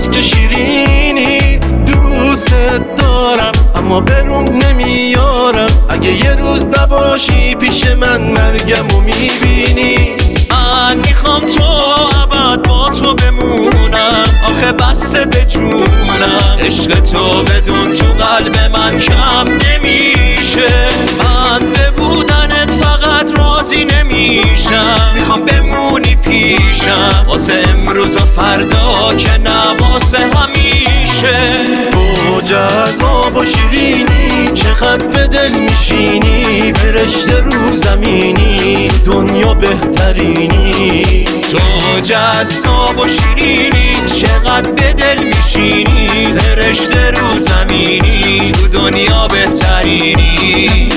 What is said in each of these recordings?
که شیرینی دوستت دارم اما برون نمیارم. اگه یه روز نباشی پیش من مرگمو میبینی. من میخوام تو ابد با تو بمونم، آخه بسه به جونم. عشق تو بدون تو قلب من کم نمیشه. من به بودنت فقط راضی نمیشم، میخوام بمونی پیشم واسه امروز و فردا که نه واسه همیشه. تو جذاب و شیرینی چقدر به دل میشینی، فرشته رو زمینی دنیا بهترینی. تو جذاب و شیرینی چقدر به دل میشینی، فرشته رو زمینی تو دنیا بهترینی.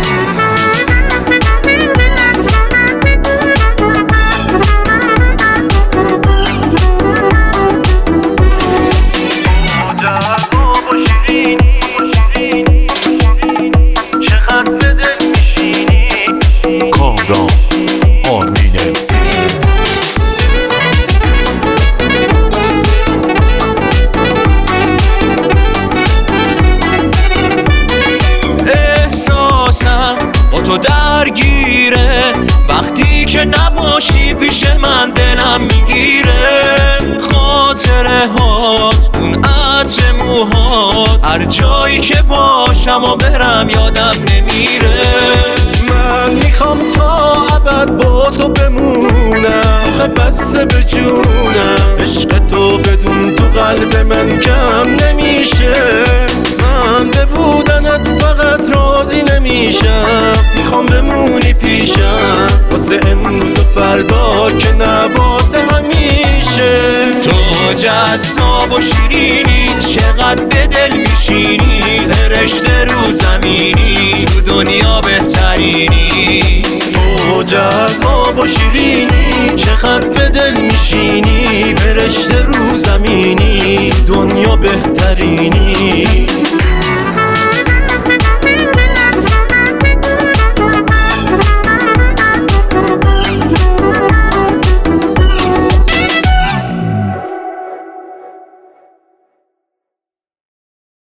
با تو درگیره وقتی که نباشی پیش من دلم میگیره. خاطره هات اون عطر موهات هر جایی که باشم و برم یادم نمیره. من میخوام تا ابد با تو بمونم، آخه بسته به جونم. عشق تو بدون تو قلب من کم نمیشه. من به بودنت فقط راضی نمیشم، میخوام بمونی پیشم واسه امروز و فردا که نه واسه همیشه. تو جذاب و شیرینی چقدر به دل میشینی، فرشته رو زمینی تو دنیا بهترینی. تو جذاب و شیرینی چقدر به دل میشینی، فرشته رو زمینی دنیا بهترینی.